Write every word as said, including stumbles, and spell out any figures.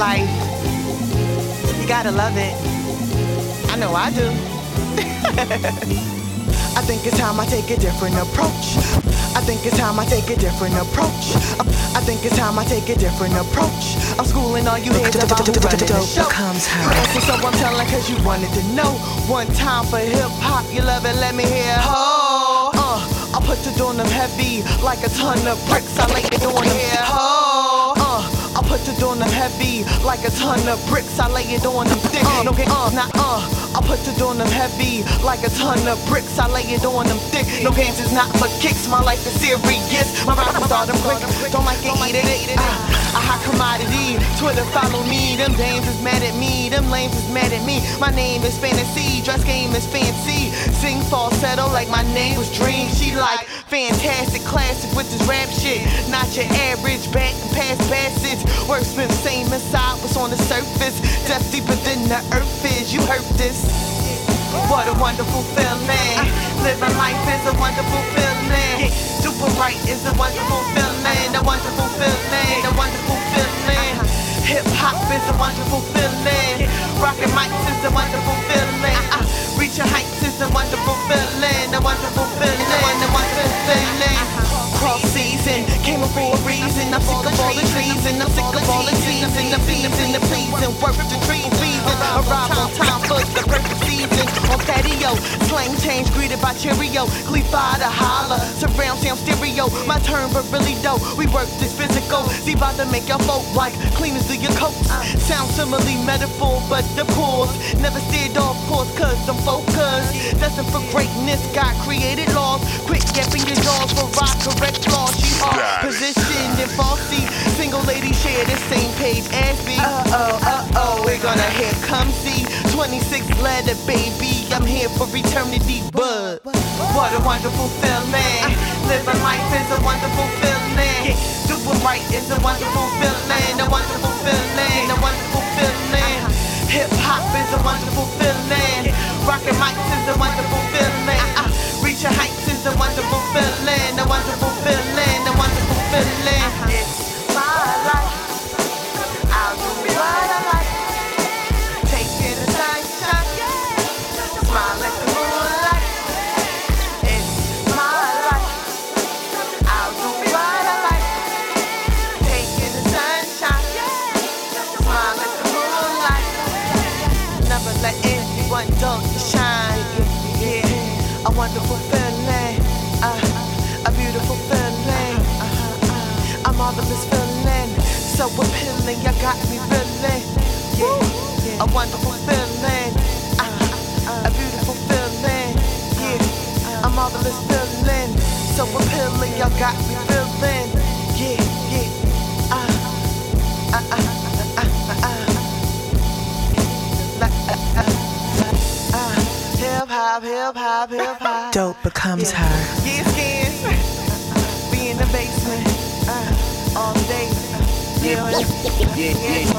life. You gotta love it. I know I do. I think it's time I take a different approach. I think it's time I take a different approach. I think it's time I take a different approach. I'm schooling all you heads about who running the show. You answer, so I'm telling cause you wanted to know. One time for hip hop, you love it, let me hear. Oh, uh, I put it on them heavy like a ton of bricks. I lay it on them here. Oh, uh, I put it on them heavy like a ton of bricks. I lay it on them thick. Uh, no, uh, not uh. I put it on them heavy like a ton of bricks. I lay it on them thick. No games is not for kicks. My life is serious. My rhymes start them quick. Don't like it, eat it. Uh, a hot commodity. Twitter follow me. Them dames is mad at me. Them lames is mad at me. My name is fantasy. Dress game is fancy. Sing falsetto like my name was Dream. She like fantastic, classic with this rap shit. Not your average back and past passage. Words been same inside what's on the surface. Depth deeper than the earth is. You heard this. What a wonderful feeling. Living life is a wonderful feeling. Super right is a wonderful feeling. A wonderful feeling. A wonderful feeling. Hip hop is a wonderful feeling. Rockin' mics is a wonderful feeling. Reaching heights is a wonderful feeling. A wonderful feeling. A wonderful feeling. Cross season came up for a reason. I'm sick of all the treason. I'm sick of all the season. The fees and the pleasing. Work the trees season. Arrive on time for the perfect season. On patio, slang change greeted by Cheerio. Cleave-by the holler, surround sound stereo. My turn, but really dope. We work this physical. See about to make your folk like cleaners do your coats. Sound similarly metaphor, but the course never steered off course, cause I'm focused. Destined for greatness, God created laws. Quit yapping your jaws for rock correct flaws. She are positioned in falsy. Single lady share the same page as me. Uh oh, uh oh, we're gonna here come see. twenty-six letter baby, I'm here for eternity, but what a wonderful feeling. Living life is a wonderful feeling. Doing right is a wonderful feeling. A wonderful feeling, a wonderful feeling. Hip hop is a wonderful feeling. Rockin' mics is a wonderful feeling. Reaching heights is a wonderful feeling. A wonderful feeling, a wonderful feeling. It's my life. I'll do what I like. Taking the sunshine. Smile at the moonlight. It's my life. I'll do what I like. Taking the sunshine. Smile at the moonlight. Never let anyone dull you shine. Yeah, a wonderful feeling. Uh, a beautiful feeling. Uh, a marvelous feeling. So appealing, you got me feeling. Yeah, a wonderful feeling. Uh, a beautiful feeling. Yeah, a marvelous feeling. So appealing, you got me feeling. Yeah, yeah. Uh, uh, uh, uh, uh, uh. Like, uh, uh, uh. Hip hop, hip hop, hip hop. Dope becomes yeah. her. Yeah, skins. Be in the basement. Uh, all day. Uh, yeah, yeah, yeah.